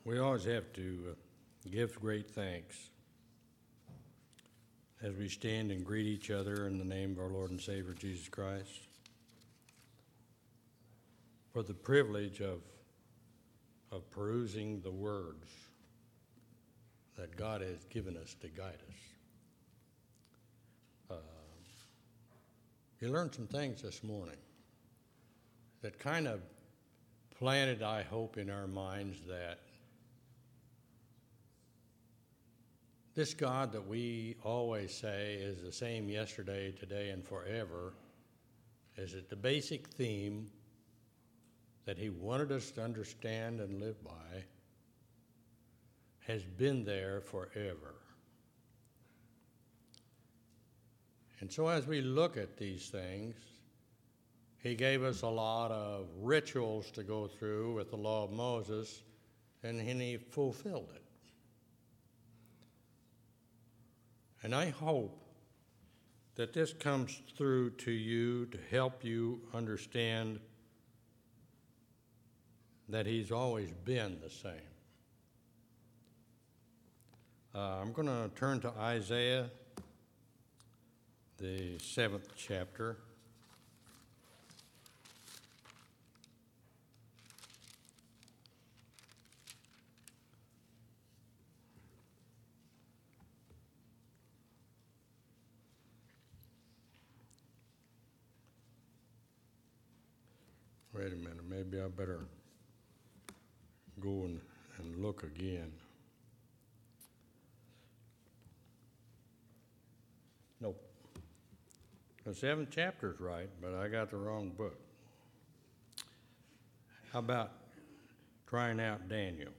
We always have to give great thanks as we stand and greet each other in the name of our Lord and Savior Jesus Christ for the privilege of perusing the words that God has given us to guide us. You learned some things this morning that kind of planted, I hope, in our minds that this God that we always say is the same yesterday, today, and forever, is that the basic theme that he wanted us to understand and live by has been there forever. And so as we look at these things, he gave us a lot of rituals to go through with the law of Moses, and he fulfilled it. And I hope that this comes through to you to help you understand that he's always been the same. I'm going to turn to Isaiah, the 7th chapter. Wait a minute, maybe I better go and look again. Nope. The 7th chapter's right, but I got the wrong book. How about trying out Daniel?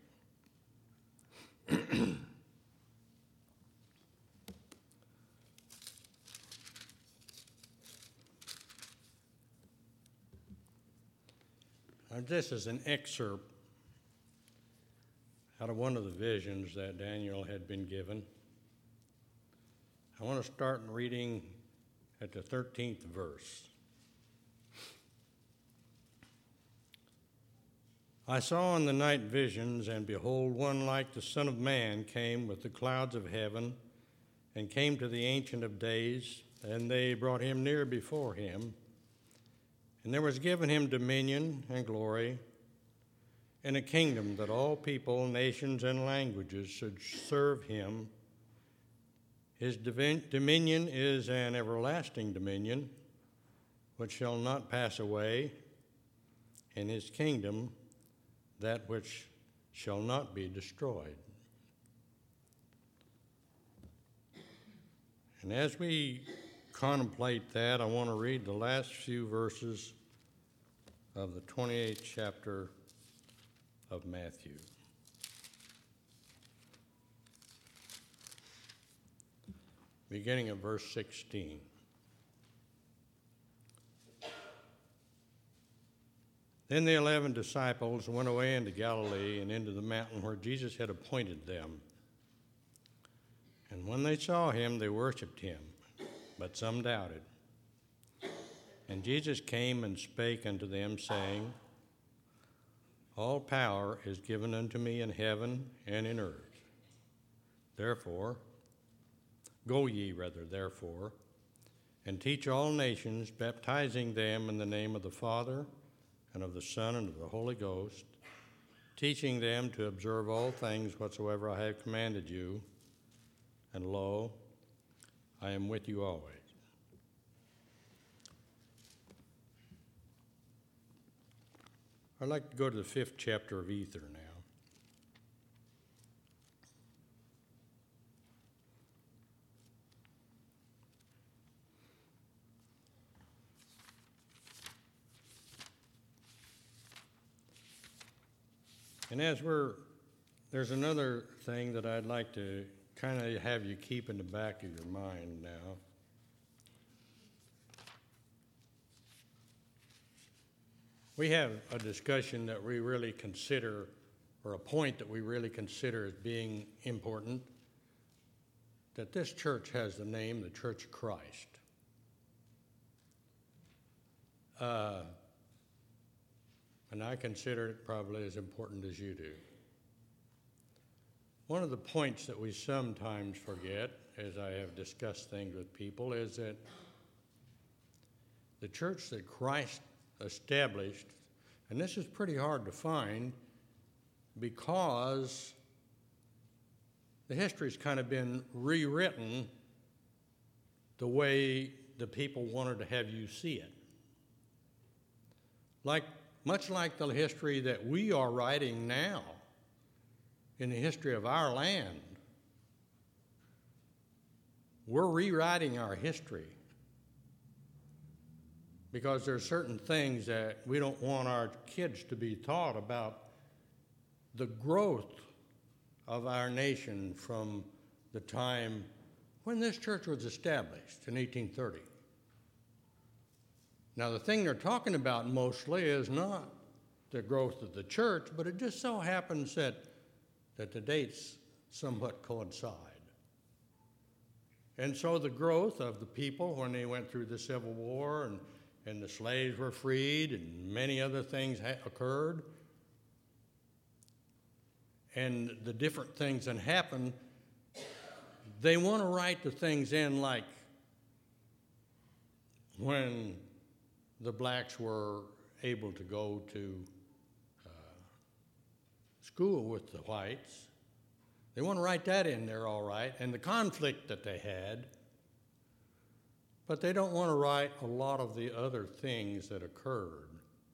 This is an excerpt out of one of the visions that Daniel had been given. I want to start reading at the 13th verse. I saw in the night visions, and behold, one like the Son of Man came with the clouds of heaven, and came to the Ancient of Days, and they brought him near before him. And there was given him dominion and glory, and a kingdom that all people, nations, and languages should serve him. His dominion is an everlasting dominion, which shall not pass away, and his kingdom that which shall not be destroyed. And as we contemplate that, I want to read the last few verses of the 28th chapter of Matthew. Beginning of verse 16. Then the 11 disciples went away into Galilee and into the mountain where Jesus had appointed them. And when they saw him, they worshipped him, but some doubted. And Jesus came and spake unto them, saying, All power is given unto me in heaven and in earth. Go ye, therefore, and teach all nations, baptizing them in the name of the Father, and of the Son, and of the Holy Ghost, teaching them to observe all things whatsoever I have commanded you. And lo, I am with you always. I'd like to go to the 5th chapter of Ether now. And there's another thing that I'd like to kind of have you keep in the back of your mind now. We have a discussion that we really consider, or a point that we really consider as being important, that this church has the name, the Church of Christ. And I consider it probably as important as you do. One of the points that we sometimes forget, as I have discussed things with people, is that the church that Christ established, and this is pretty hard to find because the history's kind of been rewritten the way the people wanted to have you see it. Much like the history that we are writing now in the history of our land. We're rewriting our history because there are certain things that we don't want our kids to be taught about the growth of our nation from the time when this church was established in 1830. Now, the thing they're talking about mostly is not the growth of the church, but it just so happens that the dates somewhat coincide. And so the growth of the people when they went through the Civil War and the slaves were freed and many other things occurred, and the different things that happened, they want to write the things in like when the blacks were able to go to school with the whites. They want to write that in there all right, and the conflict that they had, but they don't want to write a lot of the other things that occurred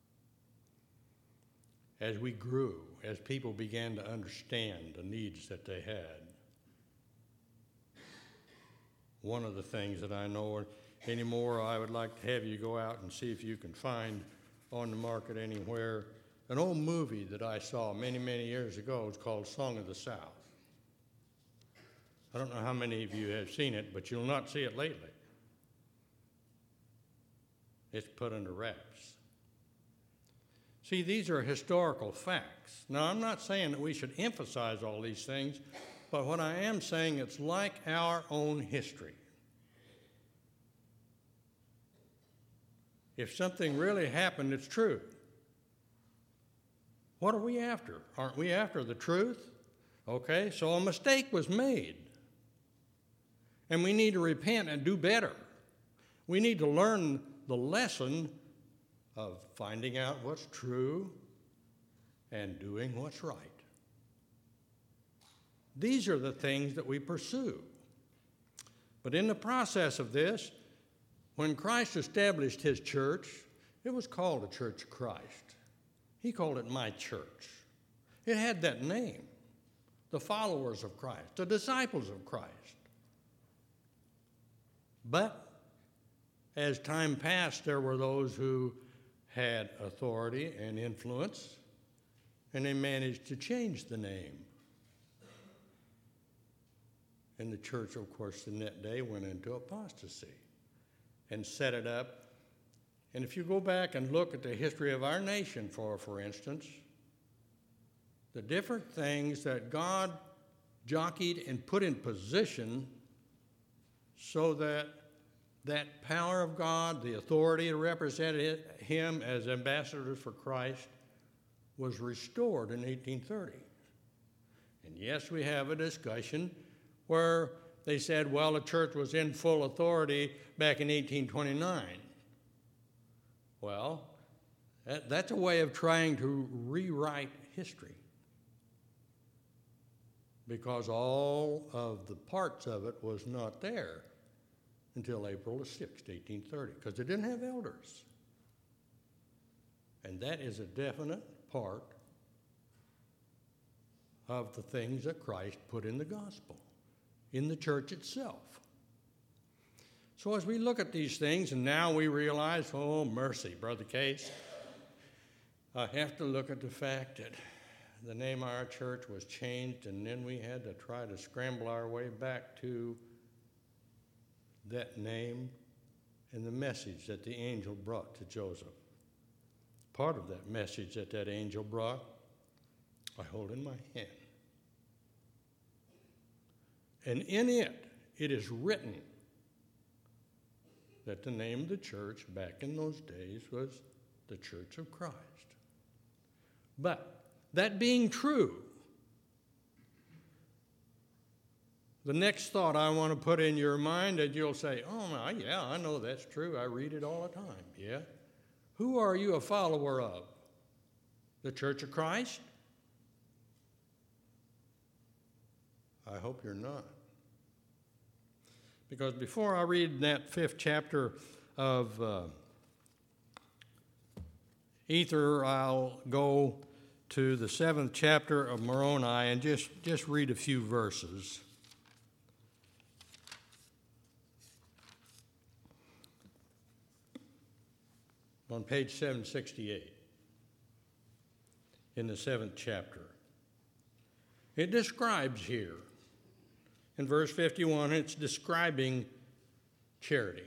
as we grew, as people began to understand the needs that they had. One of the things that I know anymore, I would like to have you go out and see if you can find on the market anywhere an old movie that I saw many, many years ago. It's called Song of the South. I don't know how many of you have seen it, but you'll not see it lately. It's put under wraps. See, these are historical facts. Now, I'm not saying that we should emphasize all these things, but what I am saying, it's like our own history. If something really happened, it's true. What are we after? Aren't we after the truth? Okay, so a mistake was made. And we need to repent and do better. We need to learn the lesson of finding out what's true and doing what's right. These are the things that we pursue. But in the process of this, when Christ established his church, it was called the Church of Christ. He called it my church. It had that name, the followers of Christ, the disciples of Christ. But as time passed, there were those who had authority and influence, and they managed to change the name. And the church, of course, in that day went into apostasy and set it up. And if you go back and look at the history of our nation, for instance, the different things that God jockeyed and put in position so that that power of God, the authority that represented him as ambassadors for Christ, was restored in 1830. And yes, we have a discussion where they said, well, the church was in full authority back in 1829. Well, that's a way of trying to rewrite history, because all of the parts of it was not there until April the 6th, 1830, because they didn't have elders. And that is a definite part of the things that Christ put in the gospel, in the church itself. So as we look at these things, and now we realize, oh, mercy, Brother Case, I have to look at the fact that the name of our church was changed, and then we had to try to scramble our way back to that name and the message that the angel brought to Joseph. Part of that message that that angel brought, I hold in my hand. And in it, it is written that the name of the church back in those days was the Church of Christ. But that being true, the next thought I want to put in your mind that you'll say, oh, yeah, I know that's true. I read it all the time. Yeah. Who are you a follower of? The Church of Christ? I hope you're not. Because before I read that 5th chapter of Ether, I'll go to the 7th chapter of Moroni and just read a few verses. On page 768 in the 7th chapter. It describes here, in verse 51, it's describing charity.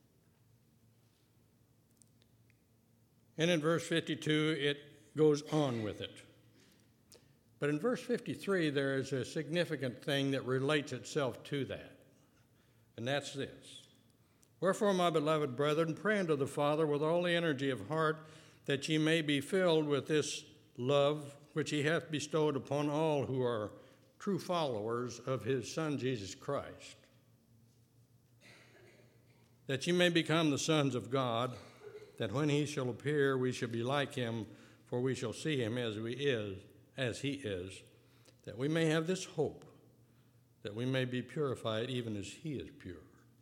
And in verse 52, it goes on with it. But in verse 53, there is a significant thing that relates itself to that, and that's this. Wherefore, my beloved brethren, pray unto the Father with all the energy of heart, that ye may be filled with this love which he hath bestowed upon all who are true followers of his Son, Jesus Christ, that ye may become the sons of God, that when he shall appear, we shall be like him, for we shall see him as he is, that we may have this hope, that we may be purified even as he is pure.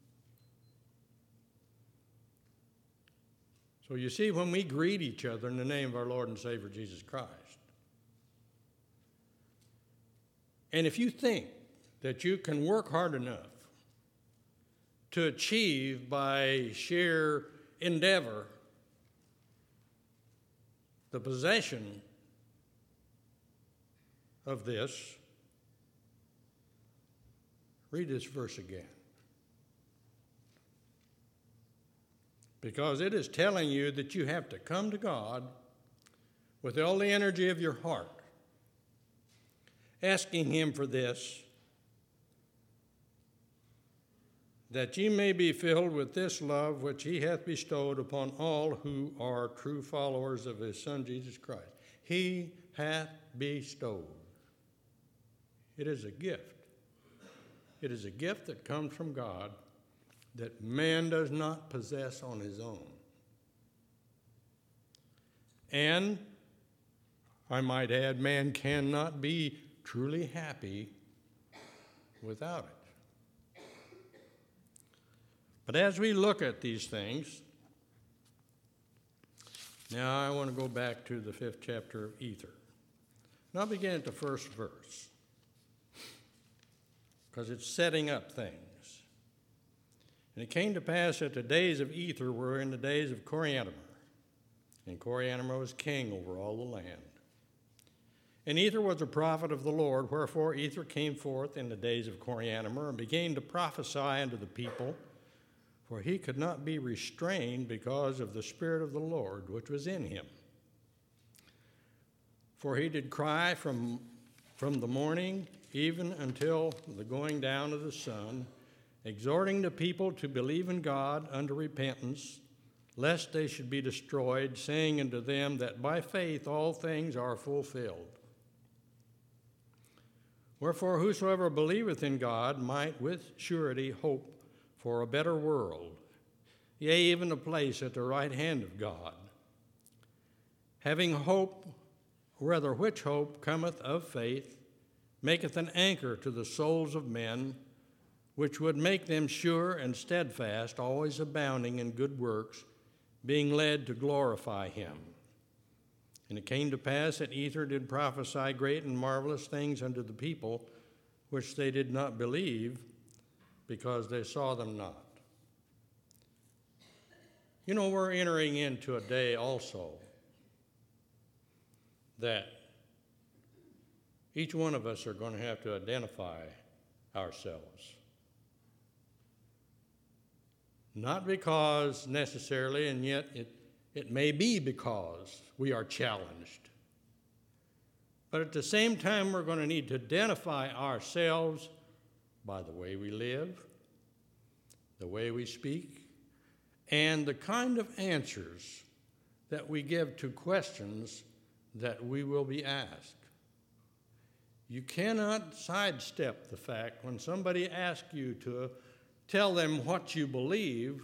So you see, when we greet each other in the name of our Lord and Savior Jesus Christ, and if you think that you can work hard enough to achieve by sheer endeavor the possession of this, read this verse again. Because it is telling you that you have to come to God with all the energy of your heart, asking him for this, that ye may be filled with this love which he hath bestowed upon all who are true followers of his Son, Jesus Christ. He hath bestowed. It is a gift. It is a gift that comes from God that man does not possess on his own. And, I might add, man cannot be truly happy without it. But as we look at these things, now I want to go back to the 5th chapter of Ether. And I'll begin at the first verse, because it's setting up things. And it came to pass that the days of Ether were in the days of Coriantumr, and Coriantumr was king over all the land. And Ether was a prophet of the Lord, wherefore Ether came forth in the days of Coriantumr, and began to prophesy unto the people, for he could not be restrained because of the Spirit of the Lord which was in him. For he did cry from the morning even until the going down of the sun, exhorting the people to believe in God unto repentance, lest they should be destroyed, saying unto them that by faith all things are fulfilled. Wherefore whosoever believeth in God might with surety hope for a better world, yea, even a place at the right hand of God, having hope, rather which hope cometh of faith, maketh an anchor to the souls of men, which would make them sure and steadfast, always abounding in good works, being led to glorify him. And it came to pass that Ether did prophesy great and marvelous things unto the people, which they did not believe, because they saw them not. You know, we're entering into a day also that each one of us are going to have to identify ourselves. Not because necessarily, and yet it may be because we are challenged. But at the same time, we're going to need to identify ourselves by the way we live, the way we speak, and the kind of answers that we give to questions that we will be asked. You cannot sidestep the fact when somebody asks you to tell them what you believe,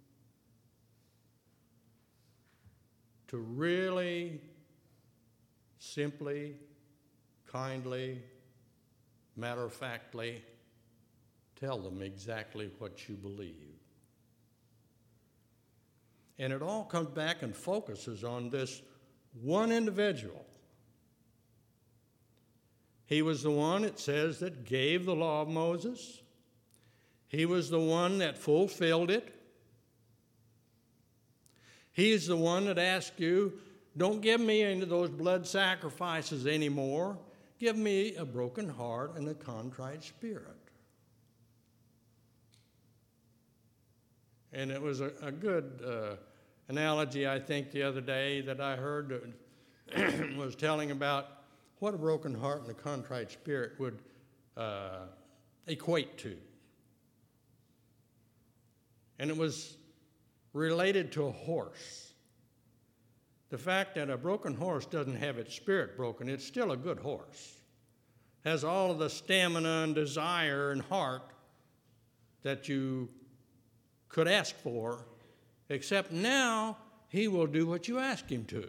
to really simply, kindly, matter-of-factly tell them exactly what you believe. And it all comes back and focuses on this one individual. He was the one, it says, that gave the law of Moses. He was the one that fulfilled it. He's the one that asked you, don't give me any of those blood sacrifices anymore. Give me a broken heart and a contrite spirit. And it was a good analogy, I think, the other day that I heard was telling about what a broken heart and a contrite spirit would equate to. And it was related to a horse. The fact that a broken horse doesn't have its spirit broken, it's still a good horse. Has all of the stamina and desire and heart that you could ask for, except now he will do what you ask him to.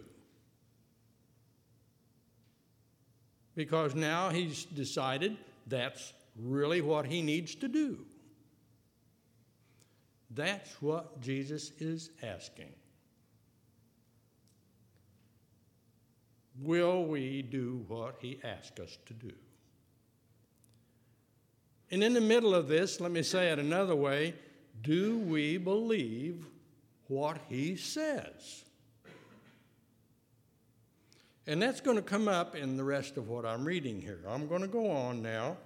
Because now he's decided that's really what he needs to do. That's what Jesus is asking. Will we do what he asks us to do? And in the middle of this, let me say it another way, do we believe what he says? And that's going to come up in the rest of what I'm reading here. I'm going to go on now.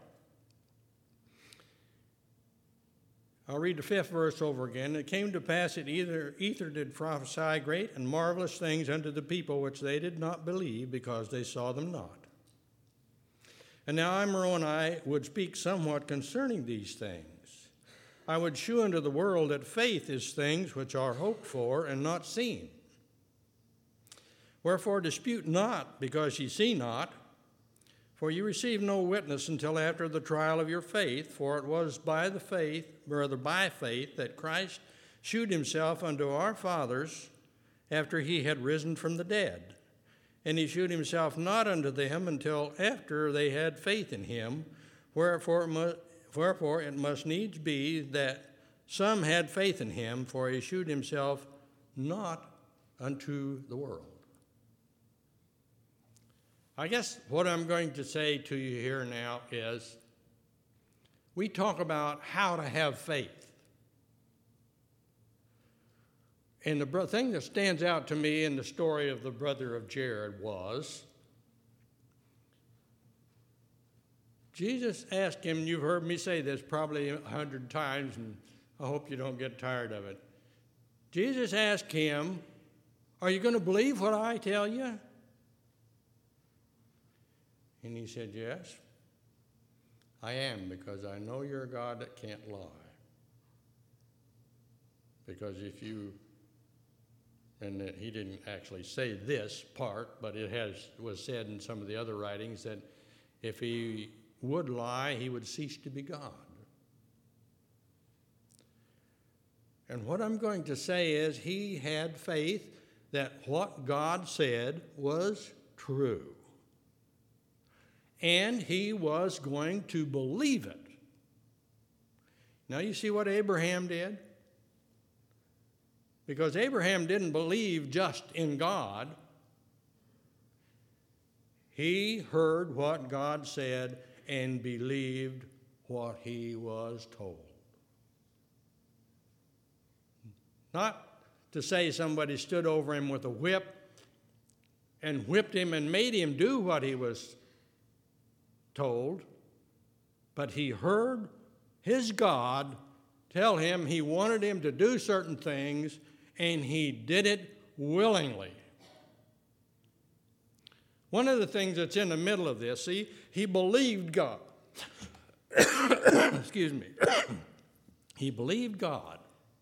I'll read the 5th verse over again. It came to pass that Ether did prophesy great and marvelous things unto the people which they did not believe, because they saw them not. And now I, Moroni, would speak somewhat concerning these things. I would shew unto the world that faith is things which are hoped for and not seen. Wherefore dispute not, because ye see not, for ye receive no witness until after the trial of your faith. For it was by faith that Christ shewed himself unto our fathers after he had risen from the dead. And he shewed himself not unto them until after they had faith in him. Wherefore it must needs be that some had faith in him, for he shewed himself not unto the world. I guess what I'm going to say to you here now is, we talk about how to have faith. And the thing that stands out to me in the story of the brother of Jared was, Jesus asked him, you've heard me say this probably 100 times, and I hope you don't get tired of it. Jesus asked him, are you going to believe what I tell you? And he said, yes, I am, because I know you're a God that can't lie. Because and he didn't actually say this part, but was said in some of the other writings that if he would lie, he would cease to be God. And what I'm going to say is, he had faith that what God said was true. And he was going to believe it. Now you see what Abraham did? Because Abraham didn't believe just in God. He heard what God said and believed what he was told. Not to say somebody stood over him with a whip and whipped him and made him do what he was told, but he heard his God tell him he wanted him to do certain things, and he did it willingly. One of the things that's in the middle of this, see, he believed God. Excuse me. He believed God.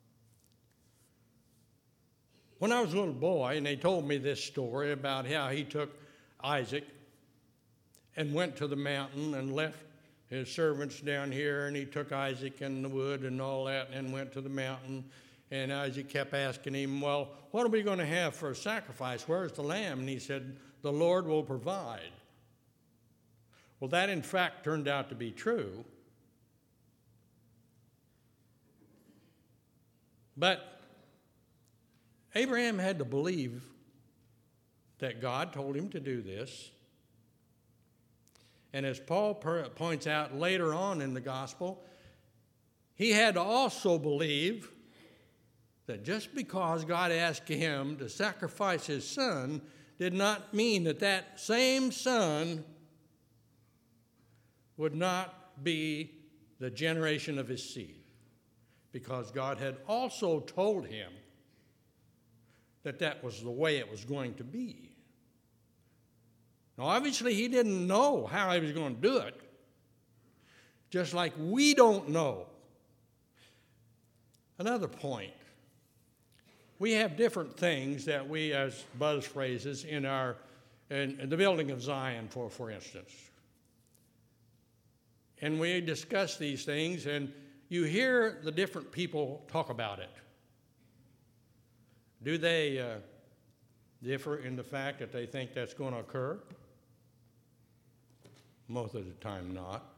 When I was a little boy, and they told me this story about how he took Isaac and went to the mountain and left his servants down here, and he took Isaac and the wood and all that and went to the mountain. And Isaac kept asking him, well, what are we going to have for a sacrifice? Where's the lamb? And he said, the Lord will provide. Well, that in fact turned out to be true. But Abraham had to believe that God told him to do this. And as Paul points out later on in the gospel, he had to also believe that just because God asked him to sacrifice his son did not mean that that same son would not be the generation of his seed, because God had also told him that that was the way it was going to be. Now, obviously, he didn't know how he was going to do it, just like we don't know. Another point. We have different things that we, as buzz phrases, in the building of Zion, for instance. And we discuss these things, and you hear the different people talk about it. Do they differ in the fact that they think that's going to occur? Most of the time, not.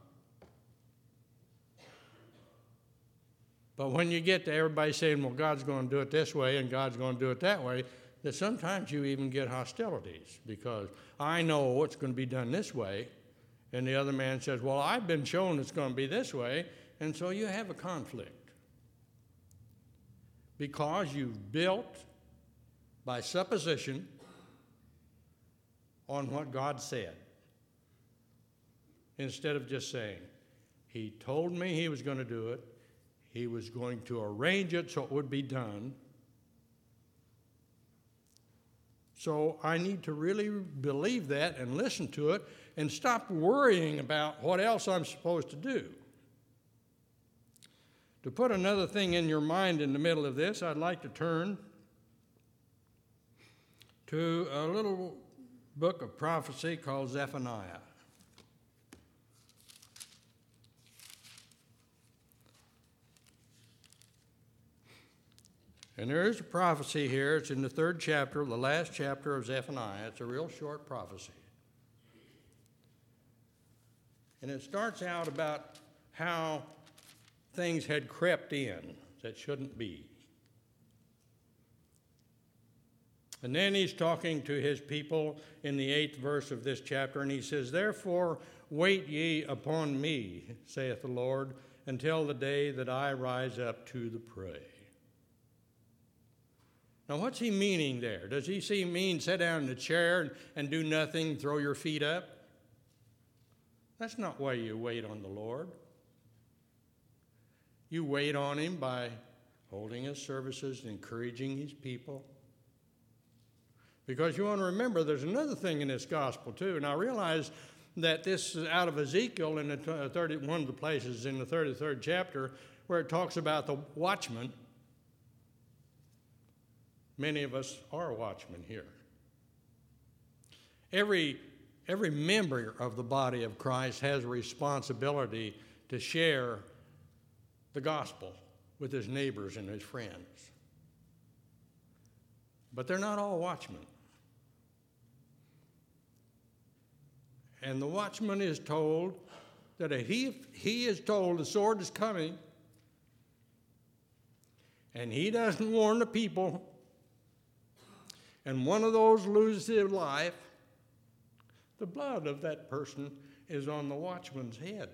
But when you get to everybody saying, well, God's going to do it this way and God's going to do it that way, that sometimes you even get hostilities, because I know it's going to be done this way, and the other man says, well, I've been shown it's going to be this way, and so you have a conflict. Because you've built by supposition on what God said, instead of just saying, he told me he was going to do it, he was going to arrange it so it would be done. So I need to really believe that and listen to it and stop worrying about what else I'm supposed to do. To put another thing in your mind in the middle of this, I'd like to turn to a little book of prophecy called Zephaniah. And there is a prophecy here. It's in the 3rd chapter, the last chapter of Zephaniah. It's a real short prophecy. And it starts out about how things had crept in that shouldn't be. And then he's talking to his people in the 8th verse of this chapter, and he says, therefore wait ye upon me, saith the Lord, until the day that I rise up to the prey. Now, what's he meaning there? Does he mean sit down in the chair and do nothing, throw your feet up? That's not why you wait on the Lord. You wait on him by holding his services, encouraging his people. Because you want to remember, there's another thing in this gospel, too. And I realize that this is out of Ezekiel in one of the places in the 33rd chapter where it talks about the watchman. Many of us are watchmen here. Every member of the body of Christ has a responsibility to share the gospel with his neighbors and his friends. But they're not all watchmen. And the watchman is told that if he is told the sword is coming, and he doesn't warn the people, and one of those loses his life, the blood of that person is on the watchman's head.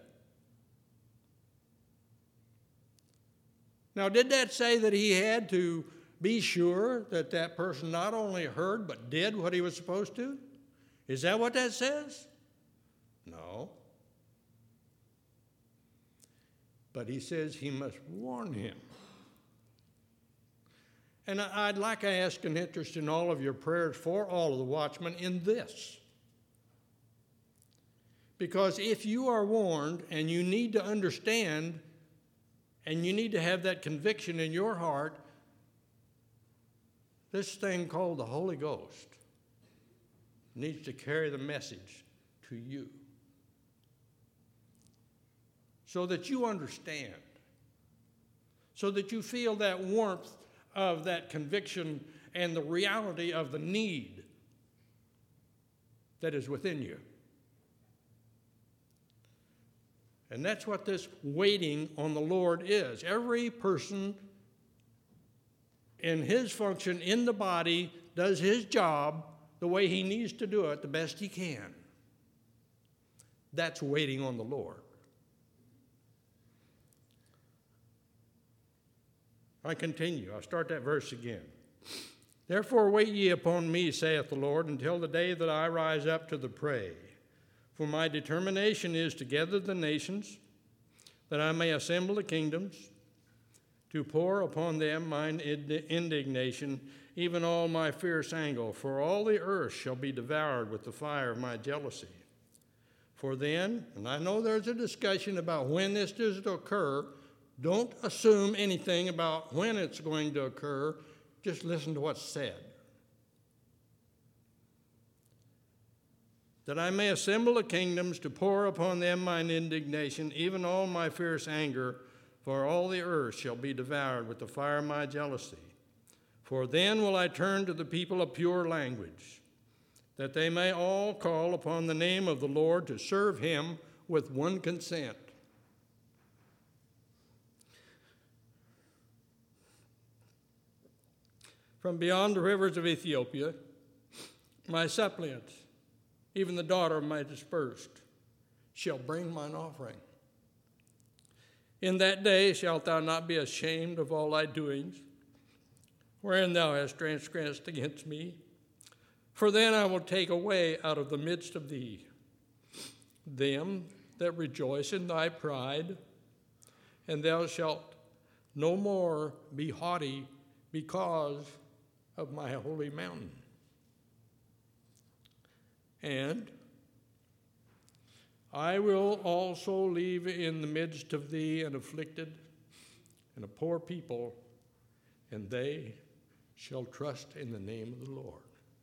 Now, did that say that he had to be sure that that person not only heard but did what he was supposed to? Is that what that says? No. But he says he must warn him. And I'd like to ask an interest in all of your prayers for all of the watchmen in this. Because if you are warned and you need to understand and you need to have that conviction in your heart, this thing called the Holy Ghost needs to carry the message to you. so that you understand, so that you feel that warmth of that conviction and the reality of the need that is within you. And that's what this waiting on the Lord is. Every person in his function in the body does his job the way he needs to do it, the best he can. That's waiting on the Lord. I continue. I'll start that verse again. Therefore wait ye upon me, saith the Lord, until the day that I rise up to the prey. For my determination is to gather the nations, that I may assemble the kingdoms, to pour upon them mine indignation, even all my fierce anger. For all the earth shall be devoured with the fire of my jealousy. For then, and I know there's a discussion about when this is to occur, don't assume anything about when it's going to occur. Just listen to what's said. That I may assemble the kingdoms to pour upon them mine indignation, even all my fierce anger, for all the earth shall be devoured with the fire of my jealousy. For then will I turn to the people of pure language, that they may all call upon the name of the Lord to serve him with one consent. From beyond the rivers of Ethiopia, my suppliants, even the daughter of my dispersed, shall bring mine offering. In that day shalt thou not be ashamed of all thy doings, wherein thou hast transgressed against me. For then I will take away out of the midst of thee them that rejoice in thy pride, and thou shalt no more be haughty because of my holy mountain. And I will also leave in the midst of thee an afflicted and a poor people, and they shall trust in the name of the Lord.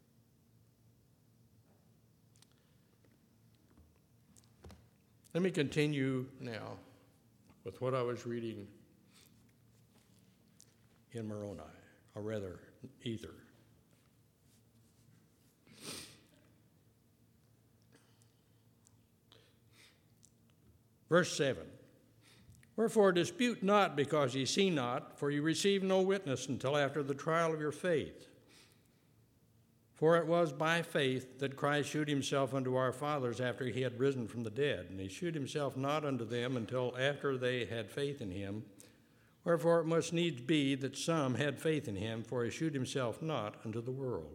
Let me continue now with what I was reading in Moroni, or rather, Ether. Verse 7. Wherefore dispute not because ye see not, for ye receive no witness until after the trial of your faith. For it was by faith that Christ shewed himself unto our fathers after he had risen from the dead, and he shewed himself not unto them until after they had faith in him. Wherefore it must needs be that some had faith in him, for he shewed himself not unto the world.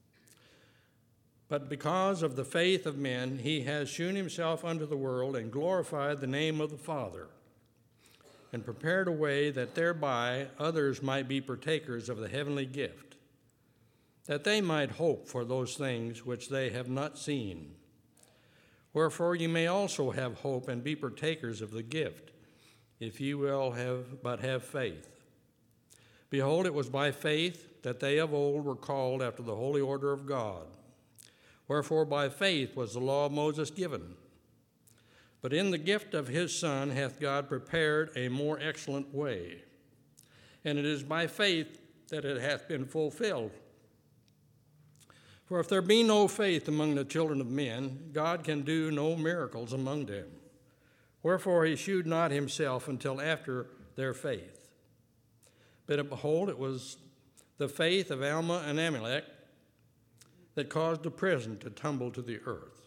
But because of the faith of men, he has shewn himself unto the world, and glorified the name of the Father, and prepared a way that thereby others might be partakers of the heavenly gift, that they might hope for those things which they have not seen. Wherefore ye may also have hope and be partakers of the gift, if ye will have faith. Behold, it was by faith that they of old were called after the holy order of God. Wherefore by faith was the law of Moses given. But in the gift of his Son hath God prepared a more excellent way. And it is by faith that it hath been fulfilled. For if there be no faith among the children of men, God can do no miracles among them. Wherefore he shewed not himself until after their faith. But behold, it was the faith of Alma and Amalek that caused the present to tumble to the earth.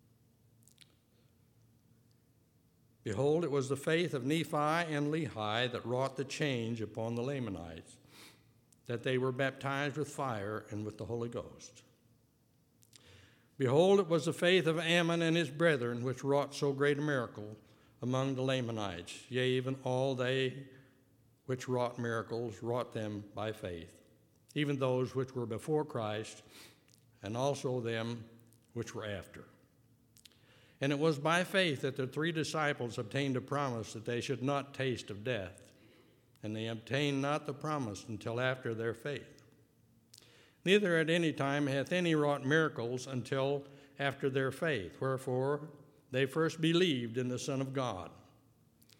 Behold, it was the faith of Nephi and Lehi that wrought the change upon the Lamanites, that they were baptized with fire and with the Holy Ghost. Behold, it was the faith of Ammon and his brethren which wrought so great a miracle among the Lamanites. Yea, even all they which wrought miracles wrought them by faith, even those which were before Christ, and also them which were after. And it was by faith that the 3 disciples obtained a promise that they should not taste of death, and they obtained not the promise until after their faith. Neither at any time hath any wrought miracles until after their faith, wherefore they first believed in the Son of God.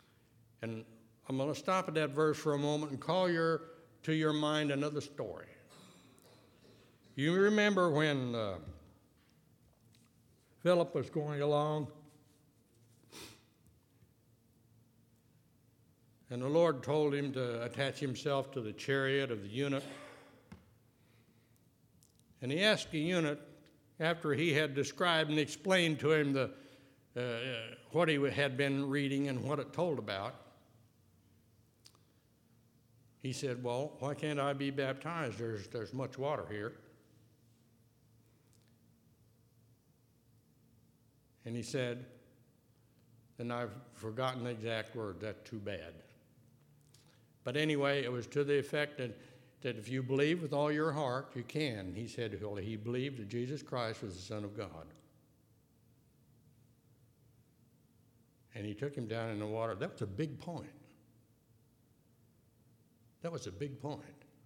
And I'm going to stop at that verse for a moment and call to your mind another story. You remember when Philip was going along, and the Lord told him to attach himself to the chariot of the eunuch. And he asked the eunuch, after he had described and explained to him what he had been reading and what it told about, he said, well, why can't I be baptized? There's much water here. And he said, and I've forgotten the exact word, that's too bad. But anyway, it was to the effect that if you believe with all your heart, you can. He said, well, he believed that Jesus Christ was the Son of God. And he took him down in the water. That was a big point. That was a big point.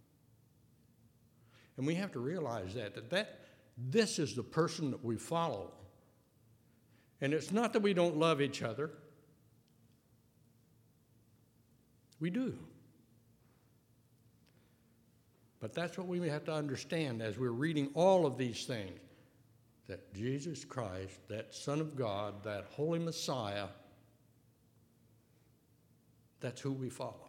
And we have to realize that this is the person that we follow. And it's not that we don't love each other. We do. But that's what we have to understand as we're reading all of these things, that Jesus Christ, that Son of God, that Holy Messiah, that's who we follow.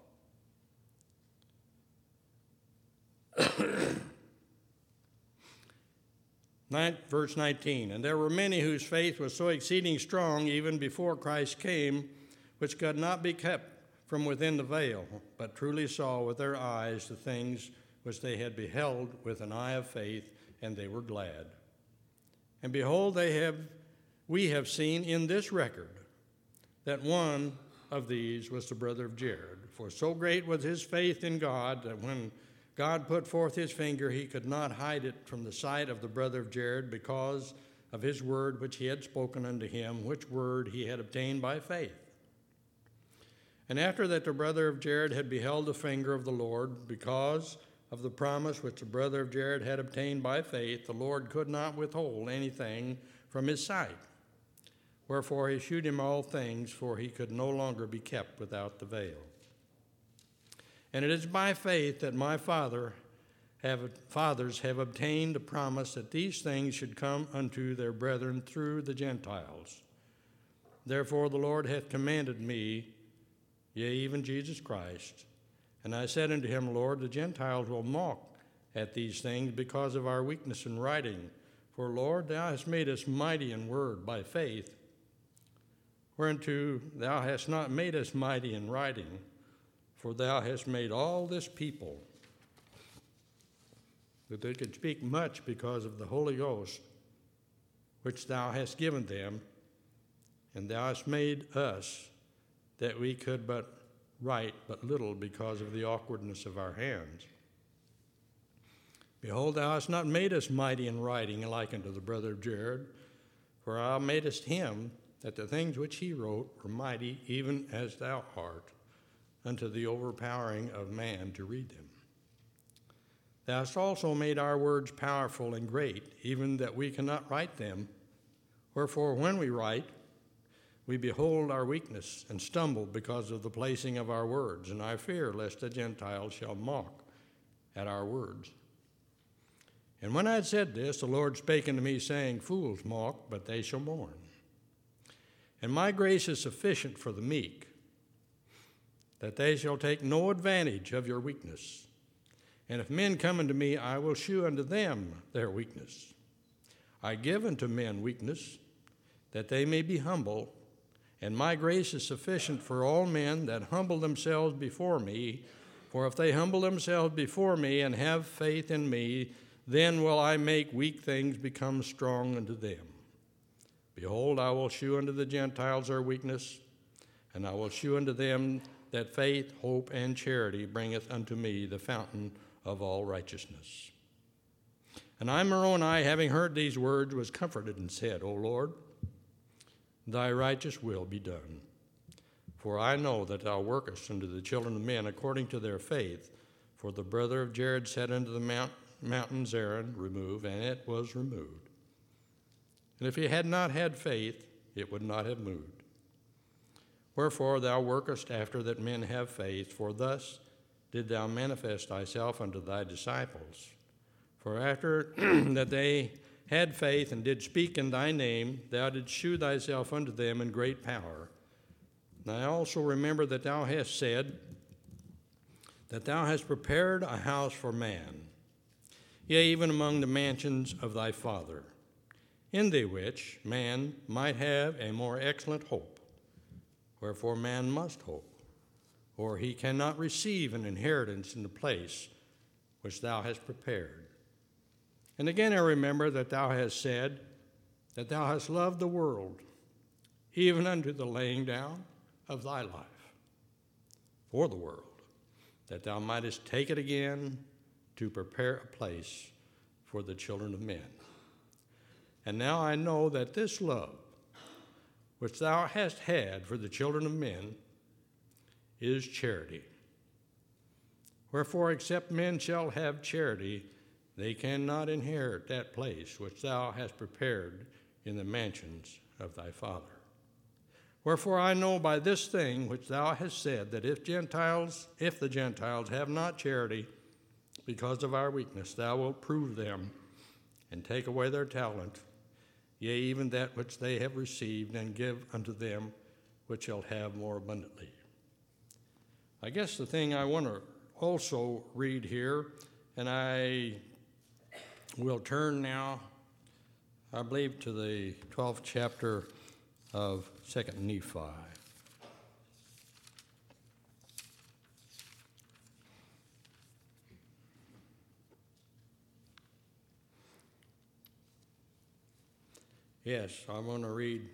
Verse 19, and there were many whose faith was so exceeding strong even before Christ came, which could not be kept from within the veil, but truly saw with their eyes the things which they had beheld with an eye of faith, and they were glad. And behold, we have seen in this record that one of these was the brother of Jared. For so great was his faith in God that when God put forth his finger, he could not hide it from the sight of the brother of Jared because of his word which he had spoken unto him, which word he had obtained by faith. And after that the brother of Jared had beheld the finger of the Lord, because of the promise which the brother of Jared had obtained by faith, the Lord could not withhold anything from his sight. Wherefore he shewed him all things, for he could no longer be kept without the veil. And it is by faith that my fathers have obtained the promise that these things should come unto their brethren through the Gentiles. Therefore the Lord hath commanded me, yea, even Jesus Christ. And I said unto him, Lord, the Gentiles will mock at these things because of our weakness in writing. For, Lord, thou hast made us mighty in word by faith, whereunto thou hast not made us mighty in writing. For thou hast made all this people that they could speak much because of the Holy Ghost, which thou hast given them, and thou hast made us that we could but write but little because of the awkwardness of our hands. Behold, thou hast not made us mighty in writing like unto the brother of Jared, for thou madest him that the things which he wrote were mighty, even as thou art, unto the overpowering of man to read them. Thou hast also made our words powerful and great, even that we cannot write them. Wherefore, when we write, we behold our weakness and stumble because of the placing of our words, and I fear lest the Gentiles shall mock at our words. And when I had said this, the Lord spake unto me, saying, Fools mock, but they shall mourn. And my grace is sufficient for the meek, that they shall take no advantage of your weakness. And if men come unto me, I will shew unto them their weakness. I give unto men weakness, that they may be humble, and my grace is sufficient for all men that humble themselves before me. For if they humble themselves before me and have faith in me, then will I make weak things become strong unto them. Behold, I will shew unto the Gentiles their weakness, and I will shew unto them that faith, hope, and charity bringeth unto me the fountain of all righteousness. And I, Moroni, having heard these words, was comforted and said, O Lord, thy righteous will be done. For I know that thou workest unto the children of men according to their faith. For the brother of Jared said unto the mountain Zerin, Remove, and it was removed. And if he had not had faith, it would not have moved. Wherefore thou workest after that men have faith, for thus did thou manifest thyself unto thy disciples. For after that they had faith and did speak in thy name, thou didst shew thyself unto them in great power. And I also remember that thou hast said that thou hast prepared a house for man, yea, even among the mansions of thy Father, in the which man might have a more excellent hope. Wherefore man must hope, or he cannot receive an inheritance in the place which thou hast prepared. And again I remember that thou hast said that thou hast loved the world, even unto the laying down of thy life for the world, that thou mightest take it again to prepare a place for the children of men. And now I know that this love which thou hast had for the children of men is charity. Wherefore, except men shall have charity, they cannot inherit that place which thou hast prepared in the mansions of thy Father. Wherefore I know by this thing which thou hast said, that if the Gentiles have not charity, because of our weakness, thou wilt prove them and take away their talent, yea, even that which they have received, and give unto them which shall have more abundantly. I guess the thing I want to also read here, and I will turn now, I believe, to the 12th chapter of 2nd Nephi. Yes, I'm going to read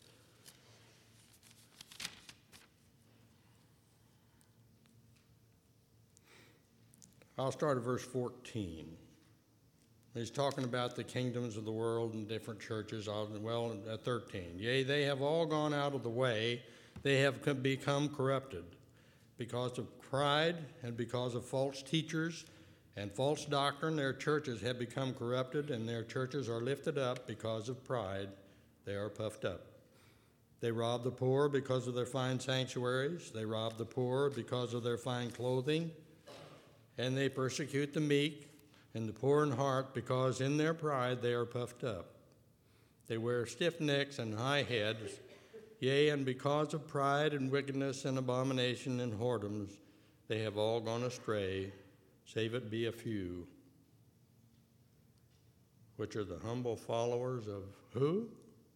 I'll start at verse 14. He's talking about the kingdoms of the world and different churches. 13. Yea, they have all gone out of the way. They have become corrupted because of pride and because of false teachers and false doctrine. Their churches have become corrupted, and their churches are lifted up because of pride. They are puffed up. They rob the poor because of their fine sanctuaries. They rob the poor because of their fine clothing. And they persecute the meek and the poor in heart, because in their pride they are puffed up. They wear stiff necks and high heads. Yea, and because of pride and wickedness and abomination and whoredoms, they have all gone astray, save it be a few, which are the humble followers of who?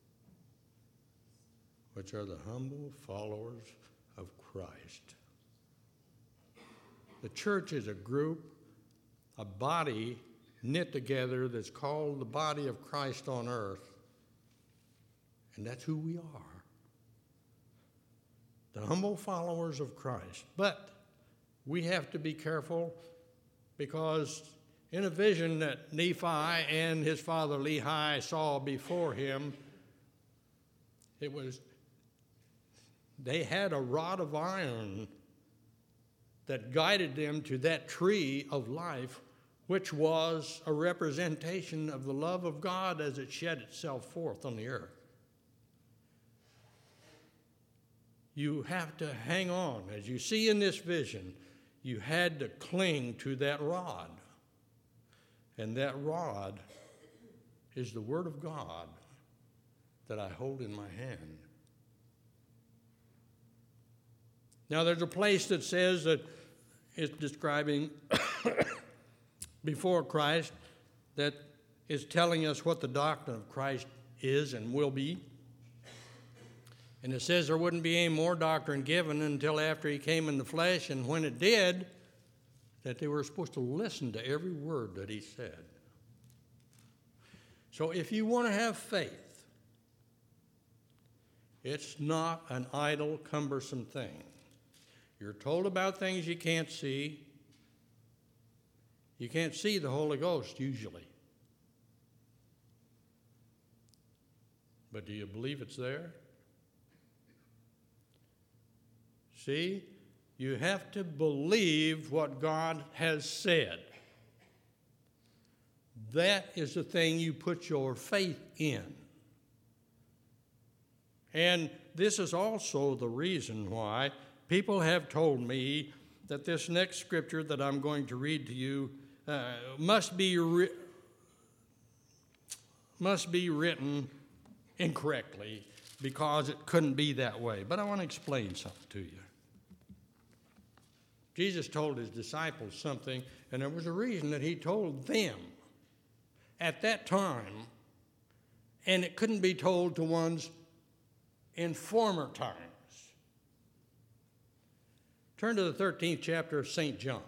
Which are the humble followers of Christ. The church is a group, a body knit together that's called the body of Christ on earth. And that's who we are. The humble followers of Christ. But we have to be careful, because in a vision that Nephi and his father Lehi saw before him, they had a rod of iron that guided them to that tree of life, which was a representation of the love of God as it shed itself forth on the earth. You have to hang on. As you see in this vision, you had to cling to that rod. And that rod is the Word of God that I hold in my hand. Now, there's a place that says that it's describing before Christ, that is telling us what the doctrine of Christ is and will be. And it says there wouldn't be any more doctrine given until after he came in the flesh, and when it did, that they were supposed to listen to every word that he said. So if you want to have faith, it's not an idle, cumbersome thing. You're told about things you can't see. You can't see the Holy Ghost usually. But do you believe it's there? See, you have to believe what God has said. That is the thing you put your faith in. And this is also the reason why people have told me that this next scripture that I'm going to read to you must be written incorrectly, because it couldn't be that way. But I want to explain something to you. Jesus told his disciples something, and there was a reason that he told them at that time, and it couldn't be told to ones in former times. Turn to the 13th chapter of St. John.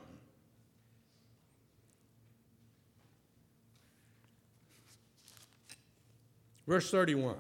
Verse 31.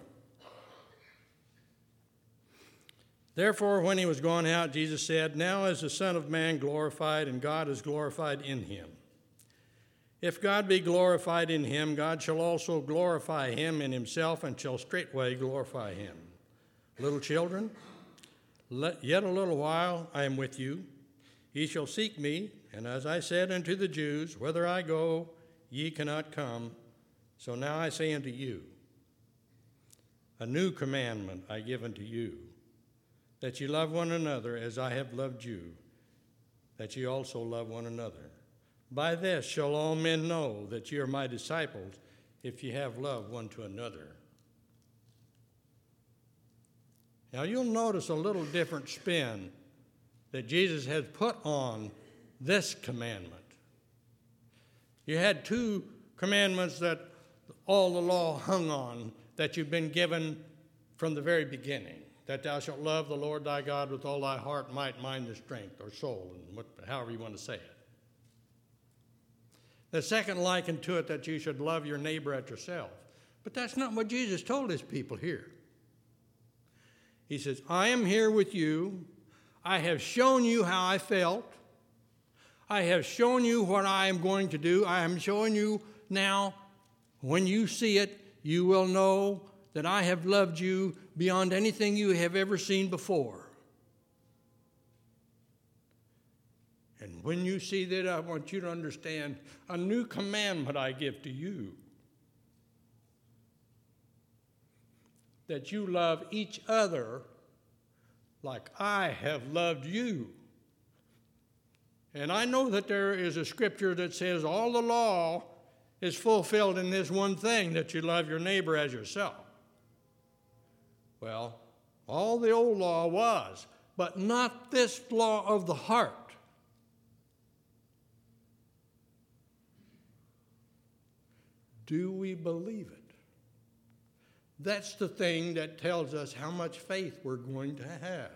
Therefore, when he was gone out, Jesus said, "Now is the Son of Man glorified, and God is glorified in him. If God be glorified in him, God shall also glorify him in himself, and shall straightway glorify him. Little children, yet a little while I am with you. Ye shall seek me, and as I said unto the Jews, whither I go, ye cannot come. So now I say unto you, a new commandment I give unto you, that ye love one another as I have loved you, that ye also love one another. By this shall all men know that ye are my disciples, if ye have love one to another." Now you'll notice a little different spin that Jesus has put on this commandment. You had two commandments that all the law hung on, that you've been given from the very beginning, that thou shalt love the Lord thy God with all thy heart, might, mind, and strength, or soul, and however you want to say it. The second likened to it that you should love your neighbor as yourself. But that's not what Jesus told his people here. He says, I am here with you. I have shown you how I felt. I have shown you what I am going to do. I am showing you now, when you see it, you will know that I have loved you beyond anything you have ever seen before. And when you see that, I want you to understand a new commandment I give to you, that you love each other like I have loved you. And I know that there is a scripture that says all the law is fulfilled in this one thing, that you love your neighbor as yourself. Well, all the old law was, but not this law of the heart. Do we believe it? That's the thing that tells us how much faith we're going to have.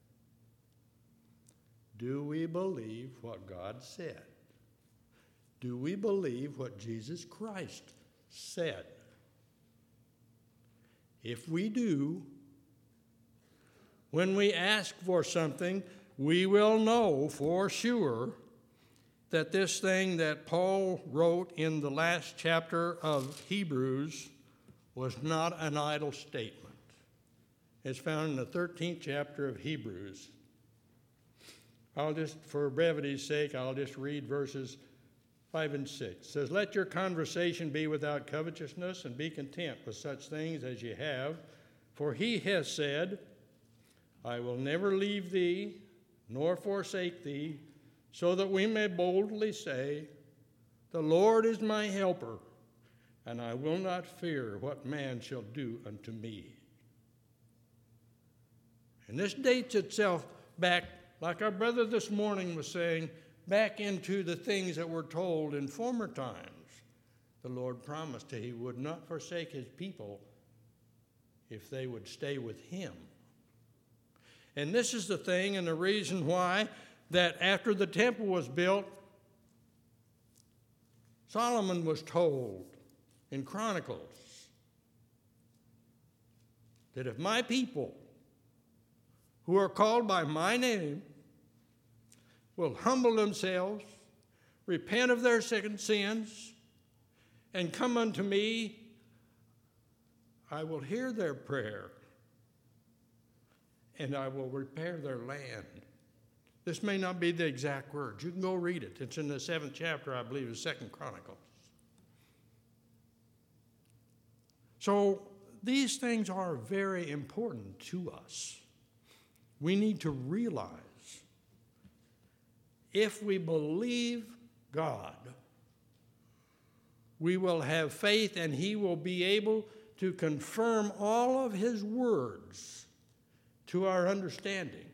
Do we believe what God said? Do we believe what Jesus Christ said? If we do, when we ask for something, we will know for sure that this thing that Paul wrote in the last chapter of Hebrews was not an idle statement. It's found in the 13th chapter of Hebrews. For brevity's sake, I'll just read verses 5 and 6. It says, "Let your conversation be without covetousness, and be content with such things as ye have. For he has said, I will never leave thee, nor forsake thee, so that we may boldly say, the Lord is my helper, and I will not fear what man shall do unto me." And this dates itself back, like our brother this morning was saying, back into the things that were told in former times. The Lord promised that he would not forsake his people if they would stay with him. And this is the thing and the reason why that after the temple was built, Solomon was told in Chronicles that if my people who are called by my name will humble themselves, repent of their sins, and come unto me, I will hear their prayer, and I will repair their land. This may not be the exact words. You can go read it. It's in the 7th chapter, I believe, of 2 Chronicles. So these things are very important to us. We need to realize if we believe God, we will have faith and He will be able to confirm all of His words to our understanding.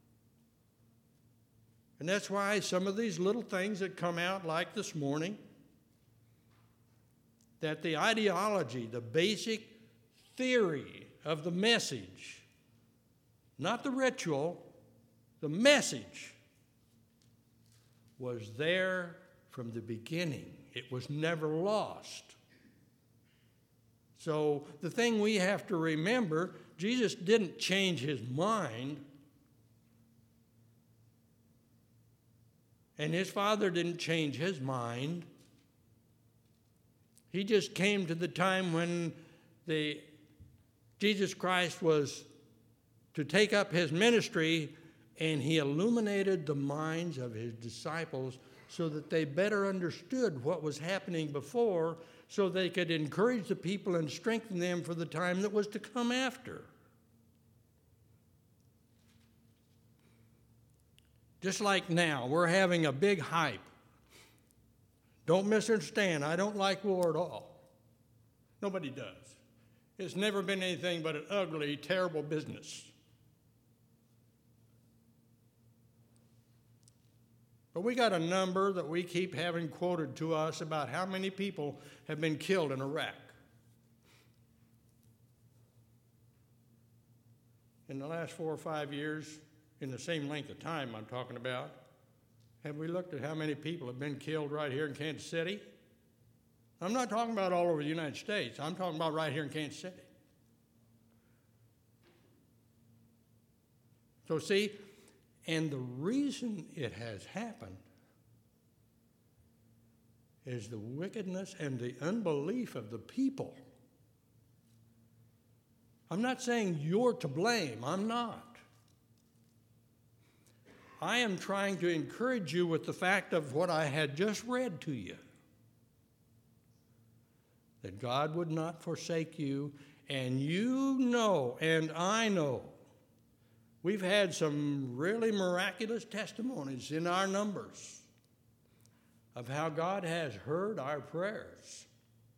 And that's why some of these little things that come out like this morning, that the ideology, the basic theory of the message, not the ritual, the message, was there from the beginning. It was never lost. So the thing we have to remember, Jesus didn't change His mind. And His Father didn't change His mind. He just came to the time when Jesus Christ was to take up His ministry, and He illuminated the minds of His disciples so that they better understood what was happening before, so they could encourage the people and strengthen them for the time that was to come after. Just like now, we're having a big hype. Don't misunderstand, I don't like war at all. Nobody does. It's never been anything but an ugly, terrible business. But we got a number that we keep having quoted to us about how many people have been killed in Iraq. In the last 4 or 5 years, in the same length of time I'm talking about, have we looked at how many people have been killed right here in Kansas City? I'm not talking about all over the United States. I'm talking about right here in Kansas City. So see, and the reason it has happened is the wickedness and the unbelief of the people. I'm not saying you're to blame. I'm not. I am trying to encourage you with the fact of what I had just read to you. That God would not forsake you, and you know, and I know, we've had some really miraculous testimonies in our numbers of how God has heard our prayers.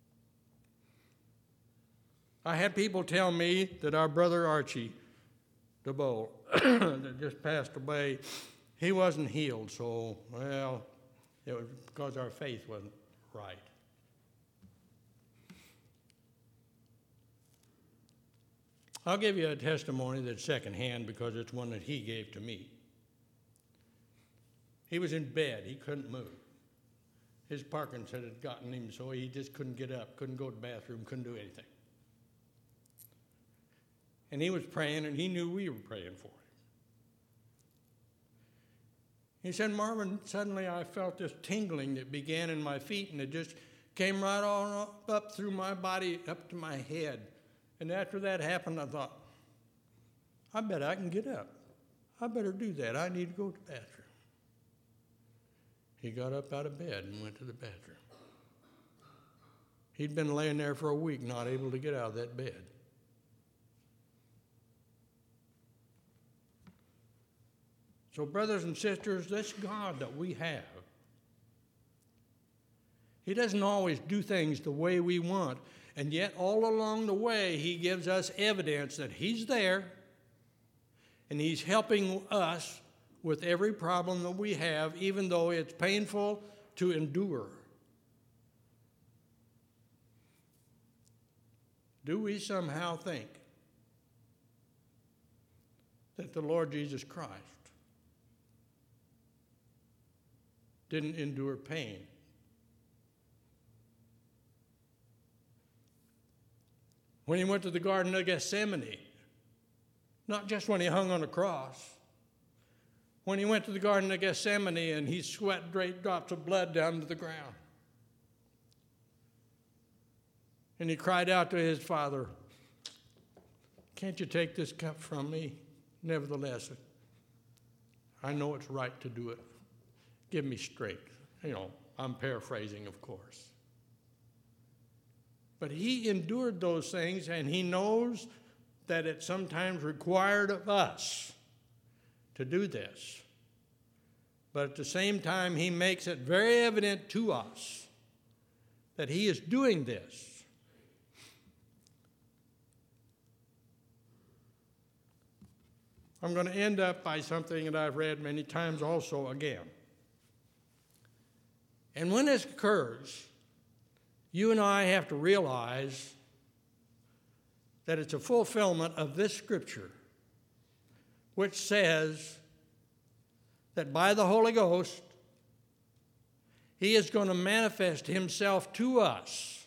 I had people tell me that our brother Archie DeBoe, that just passed away, he wasn't healed, so, well, it was because our faith wasn't right. I'll give you a testimony that's secondhand because it's one that he gave to me. He was in bed. He couldn't move. His Parkinson's had gotten him so he just couldn't get up, couldn't go to the bathroom, couldn't do anything. And he was praying, and he knew we were praying for him. He said, Marvin, suddenly I felt this tingling that began in my feet, and it just came right on up through my body, up to my head. And after that happened, I thought, I bet I can get up. I better do that. I need to go to the bathroom. He got up out of bed and went to the bathroom. He'd been laying there for a week, not able to get out of that bed. So, brothers and sisters, this God that we have, He doesn't always do things the way we want. And yet, all along the way, He gives us evidence that He's there and He's helping us with every problem that we have, even though it's painful to endure. Do we somehow think that the Lord Jesus Christ didn't endure pain? When He went to the Garden of Gethsemane, not just when He hung on the cross, when He went to the Garden of Gethsemane and He sweat great drops of blood down to the ground. And He cried out to His Father, can't you take this cup from me? Nevertheless, I know it's right to do it. Give me strength. You know, I'm paraphrasing, of course. But he endured those things, and he knows that it's sometimes required of us to do this. But at the same time, he makes it very evident to us that he is doing this. I'm going to end up by something that I've read many times also again. And when this occurs, you and I have to realize that it's a fulfillment of this scripture, which says that by the Holy Ghost, he is going to manifest himself to us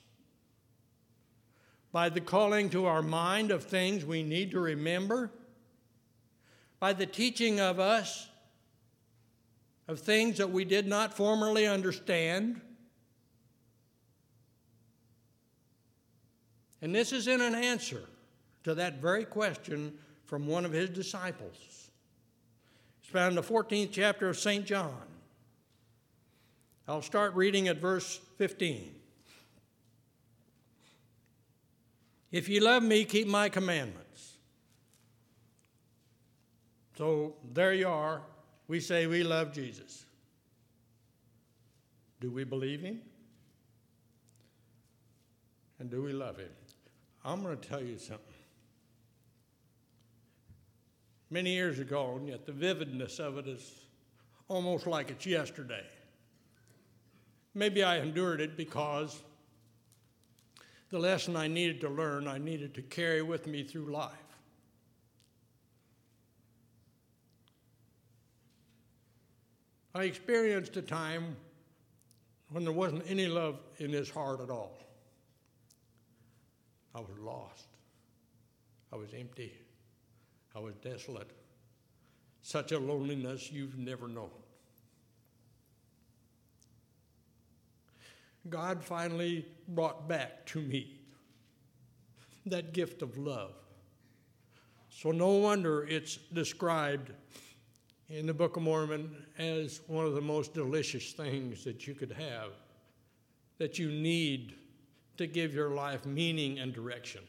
by the calling to our mind of things we need to remember, by the teaching of us of things that we did not formerly understand. And this is in an answer to that very question from one of his disciples. It's found in the 14th chapter of St. John. I'll start reading at verse 15. If ye love me, keep my commandments. So there you are. We say we love Jesus. Do we believe him? And do we love him? I'm going to tell you something. Many years ago, and yet the vividness of it is almost like it's yesterday. Maybe I endured it because the lesson I needed to learn, I needed to carry with me through life. I experienced a time when there wasn't any love in his heart at all. I was lost. I was empty. I was desolate. Such a loneliness you've never known. God finally brought back to me that gift of love. So no wonder it's described in the Book of Mormon as one of the most delicious things that you could have, that you need to give your life meaning and direction.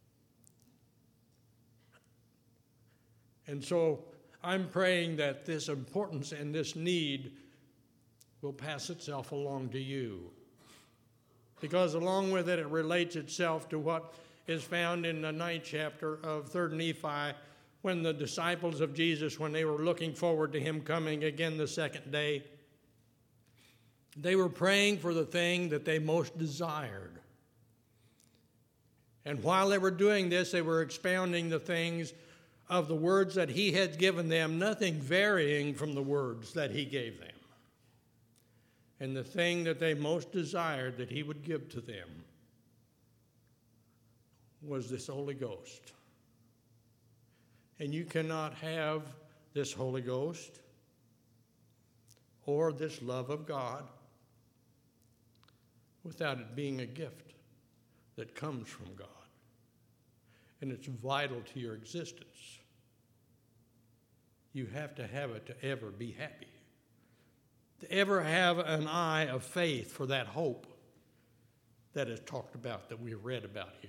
And so I'm praying that this importance and this need will pass itself along to you. Because along with it, it relates itself to what is found in the 9th chapter of 3rd Nephi, when the disciples of Jesus, when they were looking forward to him coming again the second day, they were praying for the thing that they most desired. And while they were doing this, they were expounding the things of the words that he had given them, nothing varying from the words that he gave them. And the thing that they most desired that he would give to them was this Holy Ghost. And you cannot have this Holy Ghost or this love of God without it being a gift that comes from God. And it's vital to your existence. You have to have it to ever be happy, to ever have an eye of faith for that hope that is talked about, that we read about here.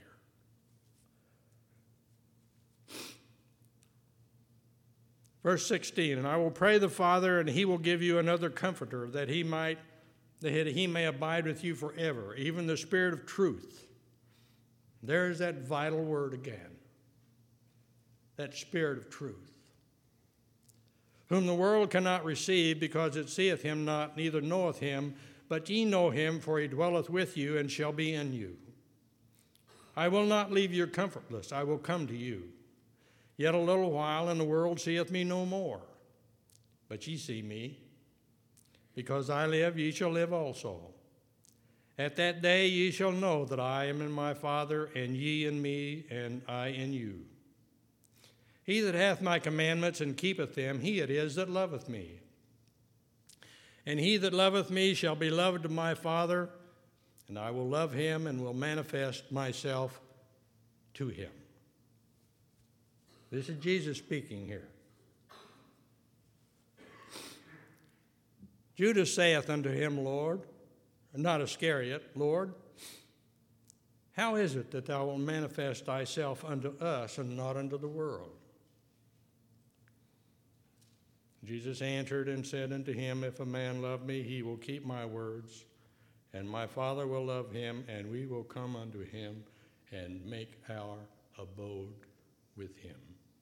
Verse 16, and I will pray the Father, and he will give you another comforter, that he may abide with you forever, even the Spirit of truth. There's that vital word again, that Spirit of truth, whom the world cannot receive, because it seeth him not, neither knoweth him, but ye know him, for he dwelleth with you and shall be in you. I will not leave you comfortless, I will come to you. Yet a little while, and the world seeth me no more. But ye see me. Because I live, ye shall live also. At that day ye shall know that I am in my Father, and ye in me, and I in you. He that hath my commandments and keepeth them, he it is that loveth me. And he that loveth me shall be loved of my Father, and I will love him and will manifest myself to him. This is Jesus speaking here. Judas saith unto him, Lord, not Iscariot, Lord, How is it that thou wilt manifest thyself unto us and not unto the world? Jesus answered and said unto him, If a man love me, he will keep my words, and my Father will love him, and we will come unto him and make our abode with him.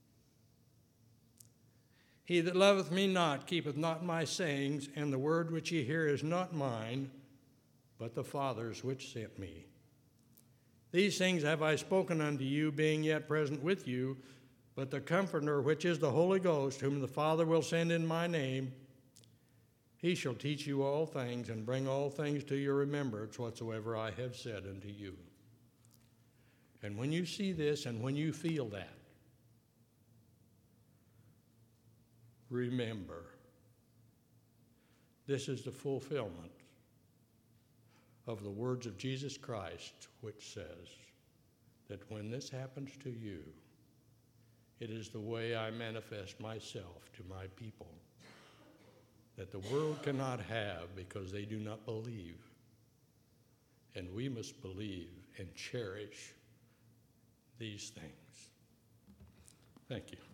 He that loveth me not keepeth not my sayings, and the word which ye hear is not mine, but the Father's which sent me. These things have I spoken unto you, being yet present with you, but the Comforter, which is the Holy Ghost, whom the Father will send in my name, he shall teach you all things, and bring all things to your remembrance whatsoever I have said unto you. And when you see this, and when you feel that, remember, this is the fulfillment of the words of Jesus Christ, which says that when this happens to you, it is the way I manifest myself to my people, that the world cannot have because they do not believe. And we must believe and cherish these things. Thank you.